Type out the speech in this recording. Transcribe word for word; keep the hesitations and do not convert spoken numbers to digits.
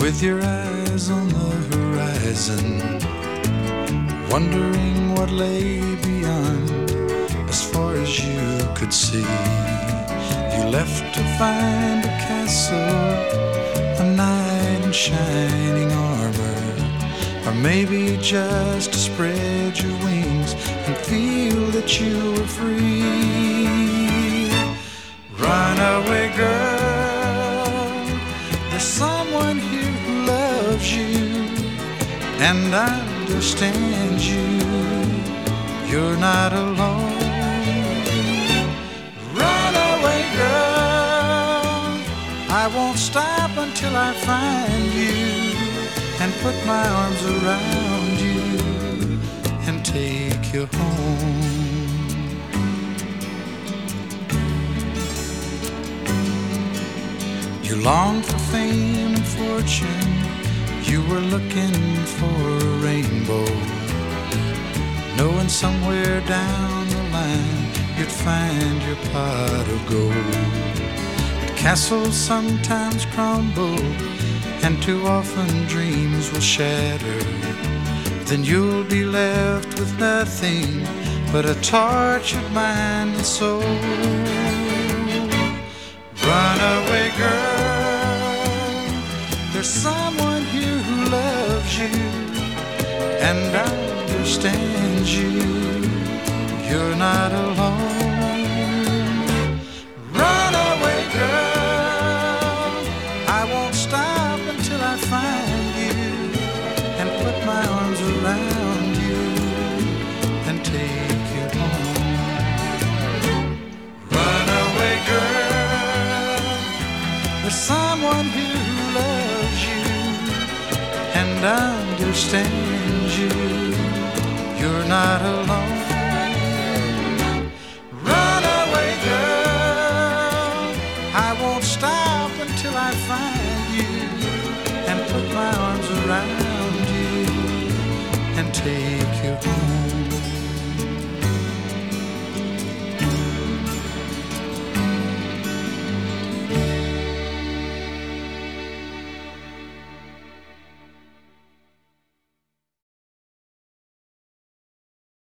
with your eyes on the horizon, wondering what lay beyond as far as you could see. You left to find a castle, a knight in shining armor, or maybe just to spread your wings and feel that you were free. Run away, girl, there's someone here who loves you and understands you. You're not alone. Run away, girl, I won't stop until I find you and put my arms around you and take you home. You longed for fame and fortune, you were looking for a rainbow, knowing somewhere down the line you'd find your pot of gold. But castles sometimes crumble, and too often dreams will shatter. Then you'll be left with nothing but a tortured mind and soul. Run away, girl, there's someone here who loves you and understands you. You're not alone. Run away, girl, I won't stop until I find you and put my arms around you and take you home. Run away, girl, there's someone here who loves you and understands you. You're not alone. Run away, girl, I won't stop until I find you and put my arms around you and take